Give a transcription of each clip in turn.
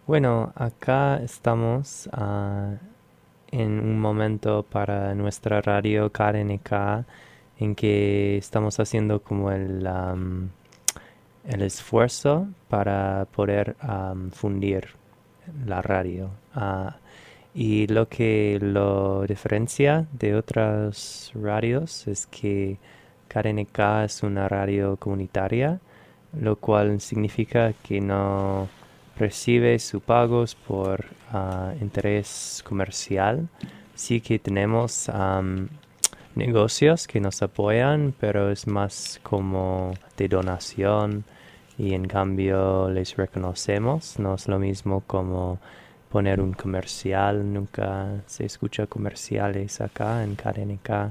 Bueno, acá estamos en un momento para nuestra radio KRNK en que estamos haciendo como el esfuerzo para poder fundir la radio. Y lo que lo diferencia de otras radios es que KRNK es una radio comunitaria, lo cual significa que no recibe sus pagos por interés comercial. Sí que tenemos negocios que nos apoyan, pero es más como de donación y en cambio les reconocemos. No es lo mismo como poner un comercial, nunca se escucha comerciales acá en KRNK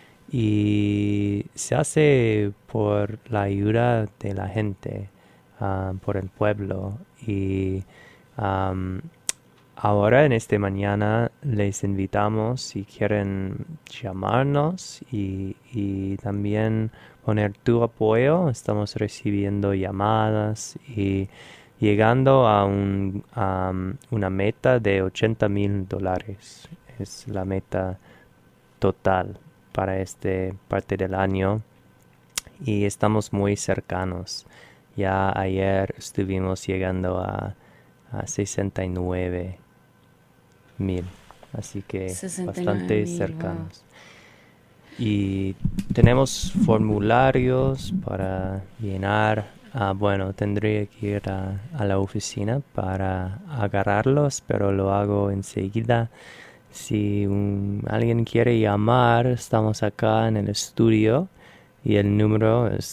y se hace por la ayuda de la gente, por el pueblo y um, ahora en este mañana les invitamos si quieren llamarnos y también poner tu apoyo. Estamos recibiendo llamadas y llegando a una meta de $80,000. Es la meta total para esta parte del año y estamos muy cercanos. Ya ayer estuvimos llegando a 69,000, así que 69 bastante mil, wow. cercanos. Y tenemos formularios para llenar. Bueno, tendría que ir a la oficina para agarrarlos, pero lo hago enseguida. Si alguien quiere llamar, estamos acá en el estudio y el número es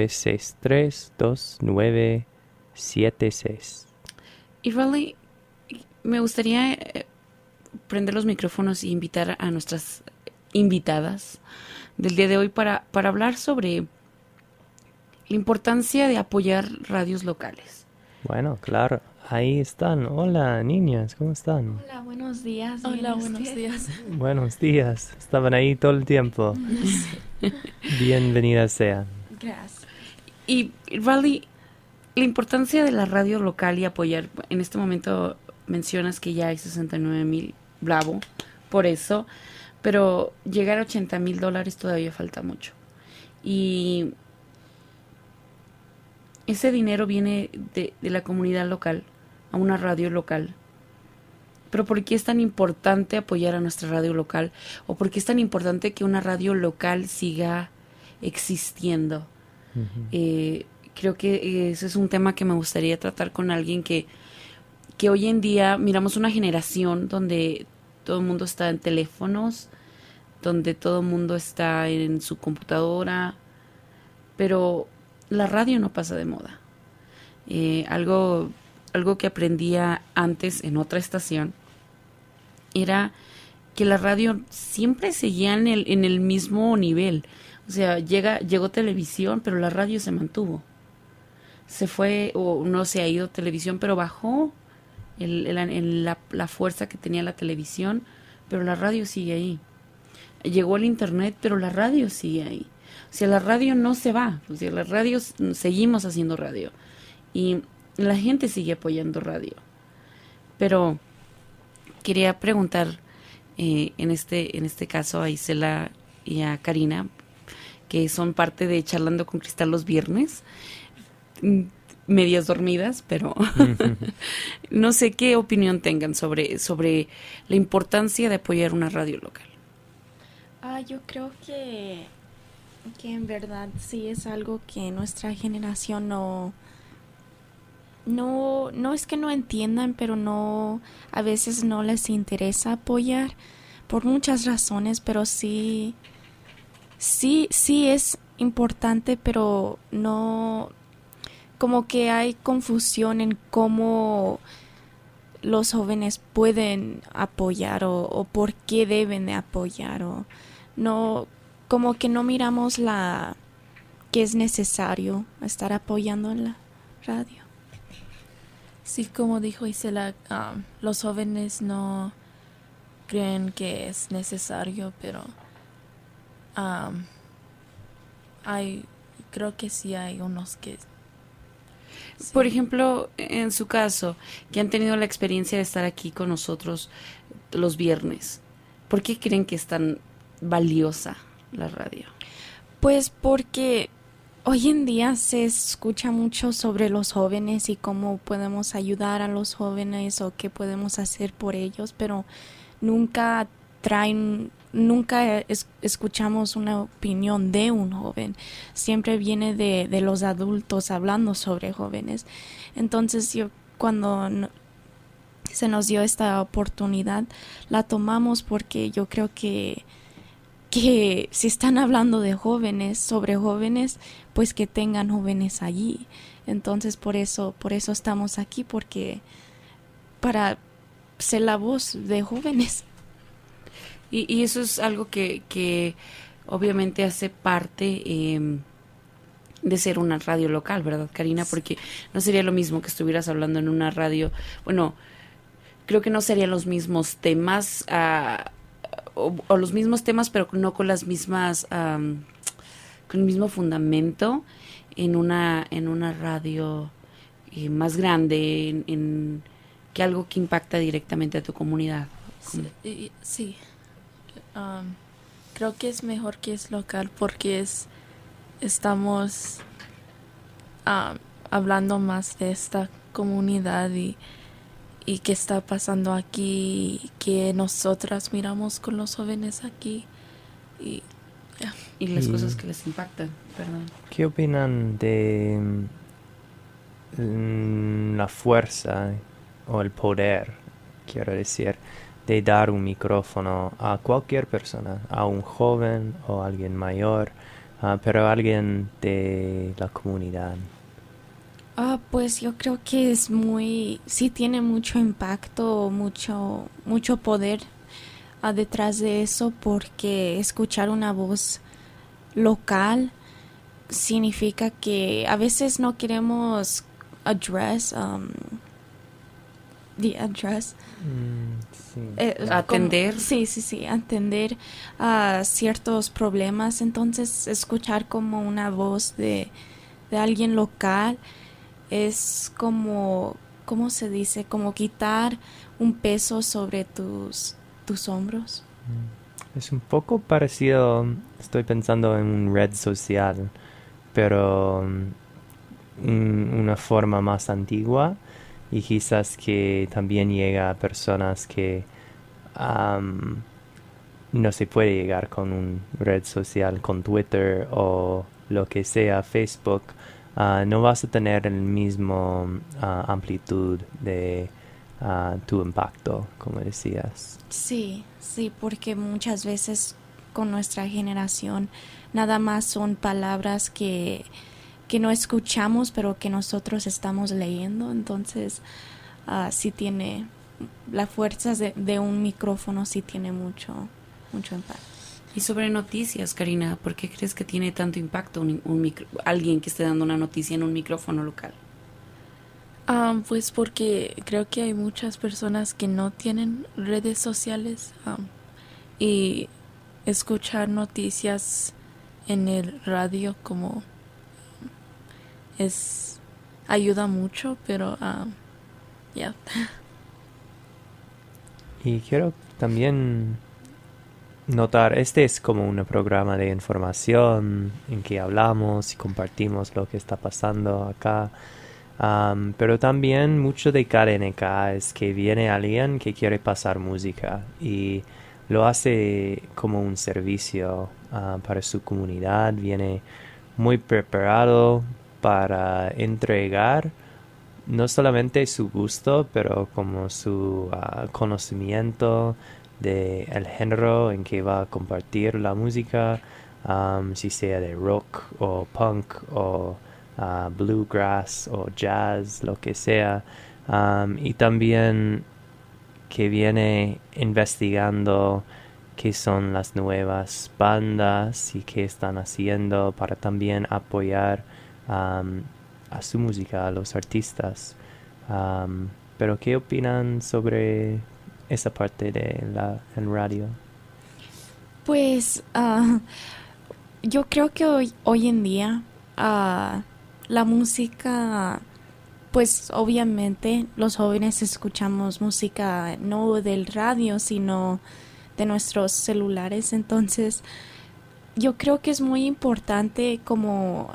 963-2976. Y Riley, me gustaría prender los micrófonos y invitar a nuestras invitadas del día de hoy para hablar sobre la importancia de apoyar radios locales. Bueno, claro, ahí están. Hola, niñas, ¿cómo están? Hola, buenos días. ¿Bien Hola, y buenos usted? días. Buenos días. Estaban ahí todo el tiempo. Bienvenidas sean. Gracias. Y Riley, la importancia de la radio local y apoyar, en este momento mencionas que ya hay 69 mil, bravo, por eso, pero llegar a $80,000 todavía falta mucho. Y ese dinero viene de la comunidad local, a una radio local. Pero ¿por qué es tan importante apoyar a nuestra radio local? ¿O por qué es tan importante que una radio local siga existiendo? Ujú. Creo que ese es un tema que me gustaría tratar con alguien que hoy en día miramos una generación donde todo el mundo está en teléfonos, donde todo el mundo está en su computadora, pero la radio no pasa de moda. Algo que aprendía antes en otra estación era que la radio siempre seguía en el mismo nivel. O sea, llegó televisión, pero la radio se mantuvo. Se fue, o no se ha ido televisión, pero bajó la fuerza que tenía la televisión, pero la radio sigue ahí. Llegó el internet, pero la radio sigue ahí. O sea, la radio no se va. O sea, la radio, seguimos haciendo radio. Y la gente sigue apoyando radio. Pero quería preguntar en este caso a Isela y a Karina, que son parte de Charlando con Cristal los viernes, medias dormidas, pero no sé qué opinión tengan sobre la importancia de apoyar una radio local. Yo creo que en verdad sí es algo que nuestra generación no es que no entiendan, pero a veces no les interesa apoyar por muchas razones, pero sí es importante, pero no, como que hay confusión en cómo los jóvenes pueden apoyar o por qué deben de apoyar o no, como que no miramos que es necesario estar apoyando en la radio. Sí, como dijo Isela, los jóvenes no creen que es necesario, pero hay, creo que sí hay unos que Por ejemplo, en su caso, que han tenido la experiencia de estar aquí con nosotros los viernes, ¿por qué creen que es tan valiosa la radio? Pues porque hoy en día se escucha mucho sobre los jóvenes y cómo podemos ayudar a los jóvenes o qué podemos hacer por ellos, pero nunca escuchamos una opinión de un joven. Siempre viene de los adultos hablando sobre jóvenes. Entonces se nos dio esta oportunidad, la tomamos porque yo creo que si están hablando de jóvenes, sobre jóvenes, pues que tengan jóvenes allí. Entonces por eso estamos aquí, porque para ser la voz de jóvenes. Y eso es algo que obviamente hace parte de ser una radio local, ¿verdad, Karina? Porque no sería lo mismo que estuvieras hablando en una radio. Bueno, creo que no serían los mismos temas, o los mismos temas, pero no con las mismas, con el mismo fundamento en una radio más grande, que algo que impacta directamente a tu comunidad. Sí. Creo que es mejor que es local porque estamos hablando más de esta comunidad y qué está pasando aquí, que nosotras miramos con los jóvenes aquí y las cosas que les impactan. Perdón. ¿Qué opinan de la fuerza o el poder, quiero decir, de dar un micrófono a cualquier persona, a un joven o a alguien mayor, pero a alguien de la comunidad? Pues yo creo que sí tiene mucho impacto, mucho poder detrás de eso, porque escuchar una voz local significa que a veces no queremos atender. Sí, atender a ciertos problemas. Entonces, escuchar como una voz de alguien local es como, ¿cómo se dice? Como quitar un peso sobre tus hombros. Es un poco parecido, estoy pensando en una red social, pero una forma más antigua, y quizás que también llega a personas que no se puede llegar con una red social, con Twitter o lo que sea, Facebook. No vas a tener el mismo amplitud de tu impacto, como decías. Sí, porque muchas veces con nuestra generación nada más son palabras que no escuchamos, pero que nosotros estamos leyendo. Entonces, sí tiene la fuerza de un micrófono, sí tiene mucho impacto. Y sobre noticias, Karina, ¿por qué crees que tiene tanto impacto alguien que esté dando una noticia en un micrófono local? Pues porque creo que hay muchas personas que no tienen redes sociales, y escuchar noticias en el radio como ayuda mucho, pero ya. Y quiero también notar, este es como un programa de información en que hablamos y compartimos lo que está pasando acá. Pero también mucho de KDNK es que viene alguien que quiere pasar música y lo hace como un servicio para su comunidad. Viene muy preparado para entregar no solamente su gusto, pero como su conocimiento de el género en que va a compartir la música, si sea de rock o punk o bluegrass o jazz, lo que sea, y también que viene investigando qué son las nuevas bandas y qué están haciendo para también apoyar a su música, a los artistas. Pero ¿qué opinan sobre esa parte de el radio? Pues yo creo que hoy en día la música pues obviamente los jóvenes escuchamos música no del radio, sino de nuestros celulares. Entonces, yo creo que es muy importante como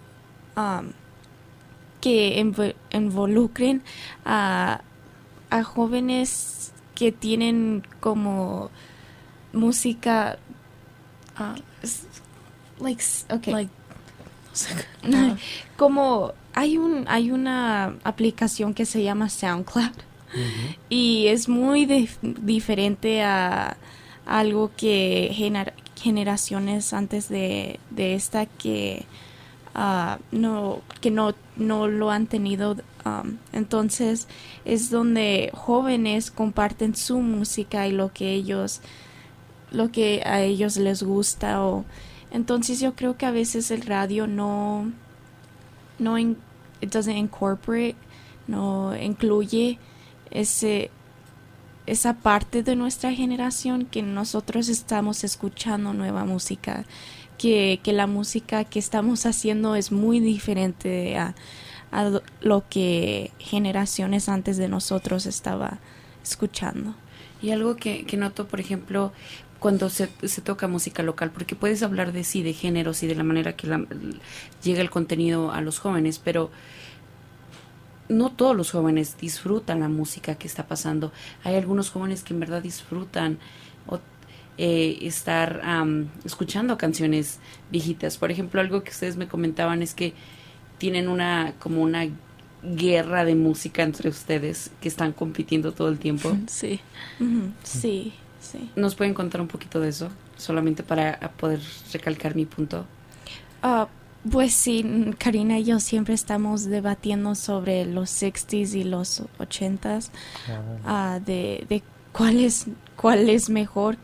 que involucren a jóvenes que tienen como música okay. Como hay una aplicación que se llama SoundCloud y es muy diferente a algo que generaciones antes de esta que no lo han tenido. Entonces es donde jóvenes comparten su música y lo que a ellos les gusta. Entonces yo creo que a veces el radio it doesn't incorporate, no incluye esa parte de nuestra generación que nosotros estamos escuchando nueva música, que la música que estamos haciendo es muy diferente a lo que generaciones antes de nosotros estaba escuchando. Y algo que noto, por ejemplo, cuando se toca música local, porque puedes hablar de sí, de géneros y de la manera que llega el contenido a los jóvenes, pero no todos los jóvenes disfrutan la música que está pasando. Hay algunos jóvenes que en verdad disfrutan estar escuchando canciones viejitas. Por ejemplo, algo que ustedes me comentaban es que tienen como una guerra de música entre ustedes que están compitiendo todo el tiempo. Sí. Sí. ¿Nos pueden contar un poquito de eso? Solamente para poder recalcar mi punto. Pues sí, Karina y yo siempre estamos debatiendo sobre los 60s y los 80s, de cuál es mejor.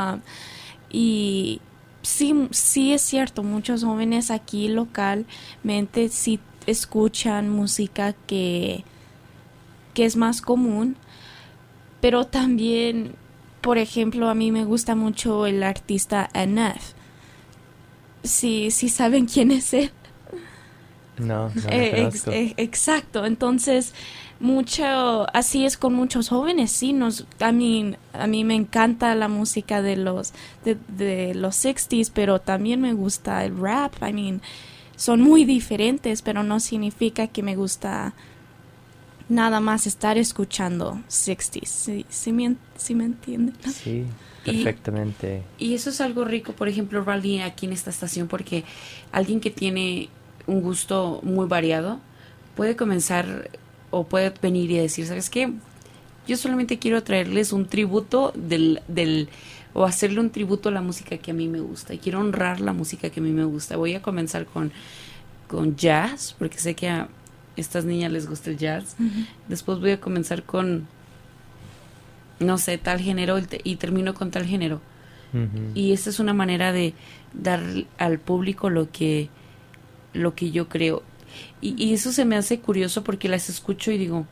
Y sí es cierto, muchos jóvenes aquí localmente sí escuchan música que es más común, pero también, por ejemplo, a mí me gusta mucho el artista NF. Sí saben quién es él. No lo conozco. Exacto. Entonces, así es con muchos jóvenes, sí. A mí me encanta la música de los 60s, pero también me gusta el rap. Son muy diferentes, pero no significa que me gusta nada más estar escuchando 60s. ¿Sí me entienden? Sí, perfectamente. Y eso es algo rico, por ejemplo, Rally, aquí en esta estación, porque alguien que tiene un gusto muy variado puede comenzar o puede venir y decir, ¿sabes qué? Yo solamente quiero traerles un tributo o hacerle un tributo a la música que a mí me gusta y quiero honrar la música que a mí me gusta. Voy a comenzar con jazz, porque sé que a estas niñas les gusta el jazz. Después voy a comenzar con, no sé, tal género y termino con tal género. Y esta es una manera de dar al público lo que yo creo. Y eso se me hace curioso porque las escucho y digo,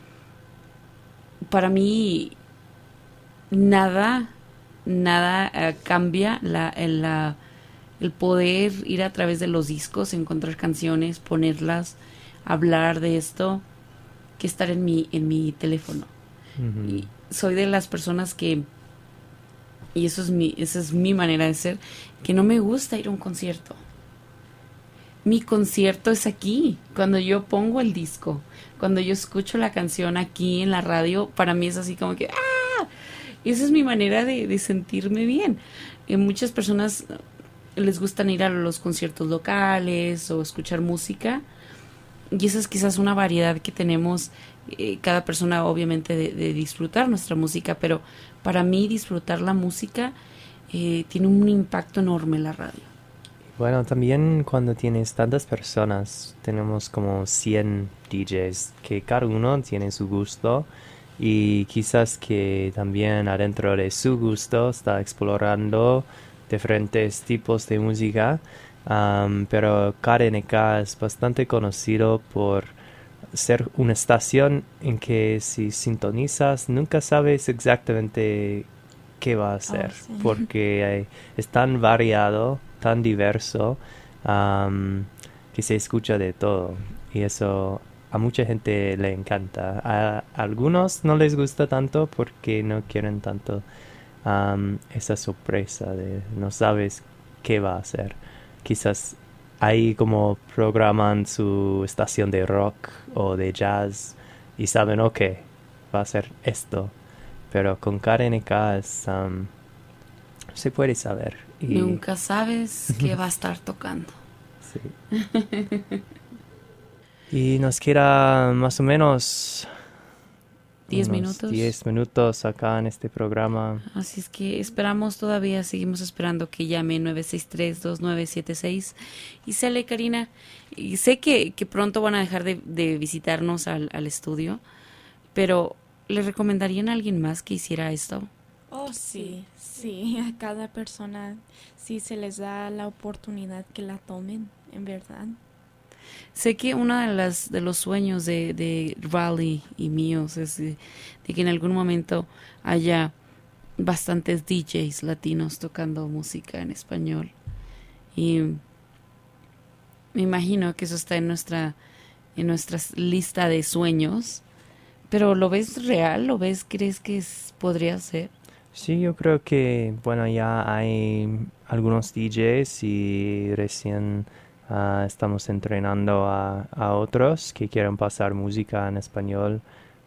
para mí nada cambia el poder ir a través de los discos, encontrar canciones, ponerlas, hablar de esto, que estar en mi teléfono. Y soy de las personas que, y esa es mi manera de ser, que no me gusta ir a un concierto. Mi concierto es aquí, cuando yo pongo el disco, cuando yo escucho la canción aquí en la radio, para mí es así como que ¡ah! Y esa es mi manera de sentirme bien. Muchas personas les gustan ir a los conciertos locales o escuchar música, y esa es quizás una variedad que tenemos cada persona, obviamente, de disfrutar nuestra música, pero para mí disfrutar la música tiene un impacto enorme en la radio. Bueno, también cuando tienes tantas personas, tenemos como 100 DJs, que cada uno tiene su gusto y quizás que también adentro de su gusto está explorando diferentes tipos de música, pero KDNK es bastante conocido por ser una estación en que si sintonizas nunca sabes exactamente qué va a hacer, sí. porque es tan variado, tan diverso, que se escucha de todo. Y eso a mucha gente le encanta. A algunos no les gusta tanto porque no quieren tanto esa sorpresa de no sabes qué va a hacer. Quizás ahí como programan su estación de rock o de jazz y saben, ok, va a ser esto. Pero con KDNK se puede saber. Y Nunca sabes qué va a estar tocando. sí. Y nos queda más o menos 10 unos minutos. 10 minutos acá en este programa. Así es que esperamos todavía, seguimos esperando que llame 963-2976. Y sale Karina, y sé que pronto van a dejar de visitarnos al estudio, pero ¿le recomendarían a alguien más que hiciera esto? Oh, sí, sí, a cada persona, si se les da la oportunidad que la tomen, en verdad. Sé que uno de los sueños de Raleigh y míos es de que en algún momento haya bastantes DJs latinos tocando música en español. Y me imagino que eso está en nuestra lista de sueños. Pero ¿lo ves real? ¿Lo ves? ¿Crees que podría ser? Sí, yo creo que, bueno, ya hay algunos DJs y recién estamos entrenando a otros que quieren pasar música en español.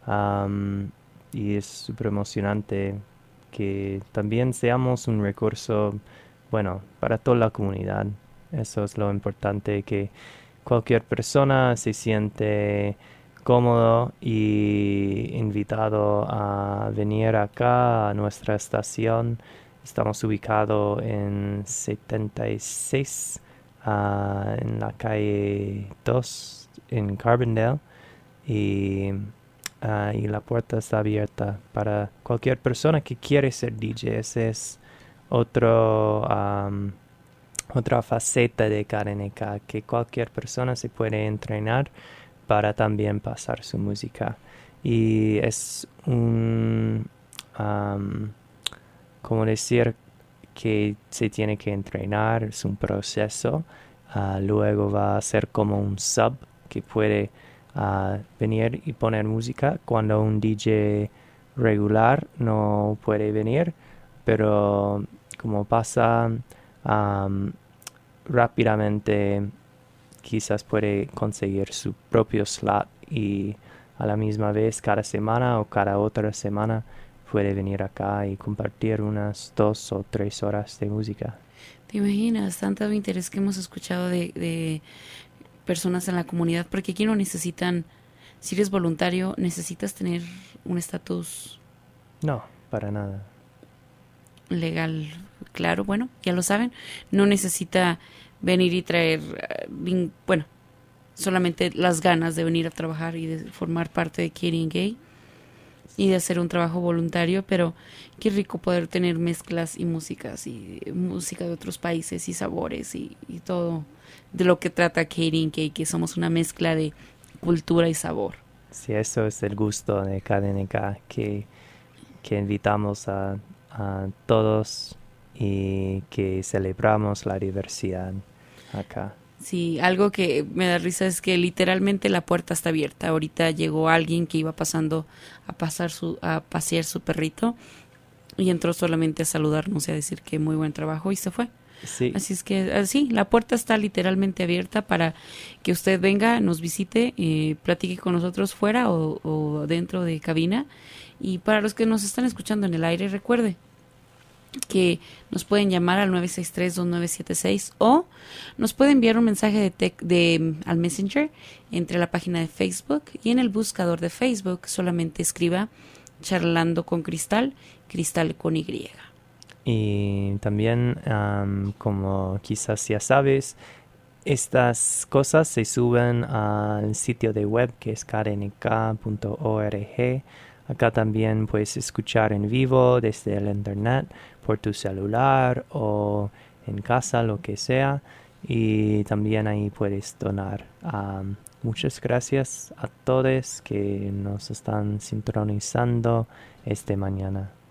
Y es súper emocionante que también seamos un recurso, bueno, para toda la comunidad. Eso es lo importante, que cualquier persona se siente cómodo y invitado a venir acá a nuestra estación. Estamos ubicados en 76 en la calle 2 en Carbondale y la puerta está abierta para cualquier persona que quiere ser DJ. Ese es otra faceta de KDNK, que cualquier persona se puede entrenar para también pasar su música. Y es como decir, que se tiene que entrenar, es un proceso. Luego va a ser como un sub que puede venir y poner música cuando un DJ regular no puede venir, pero como pasa rápidamente, quizás puede conseguir su propio slot y a la misma vez cada semana o cada otra semana puede venir acá y compartir unas 2 o 3 horas de música. ¿Te imaginas tanto interés que hemos escuchado de personas en la comunidad? Porque aquí no necesitan, si eres voluntario, necesitas tener un estatus No, para nada. legal, claro, bueno, ya lo saben, no necesita venir y traer, bueno, solamente las ganas de venir a trabajar y de formar parte de KDNK y de hacer un trabajo voluntario, pero qué rico poder tener mezclas y música de otros países y sabores y todo de lo que trata KDNK, que somos una mezcla de cultura y sabor. Sí, eso es el gusto de KDNK, que invitamos a todos y que celebramos la diversidad acá. Sí, algo que me da risa es que literalmente la puerta está abierta. Ahorita llegó alguien que iba pasando a pasear su perrito y entró solamente a saludarnos y a decir que muy buen trabajo y se fue. Sí. Así es que sí, la puerta está literalmente abierta para que usted venga, nos visite, platique con nosotros fuera o dentro de cabina. Y para los que nos están escuchando en el aire, recuerde que nos pueden llamar al 963-2976 o nos puede enviar un mensaje al Messenger entre la página de Facebook y en el buscador de Facebook solamente escriba Charlando con Cristal, Cristal con Y. Y también, como quizás ya sabes, estas cosas se suben al sitio de web que es kdnk.org. Acá también puedes escuchar en vivo desde el internet, por tu celular o en casa, lo que sea. Y también ahí puedes donar. Muchas gracias a todos que nos están sintonizando esta mañana.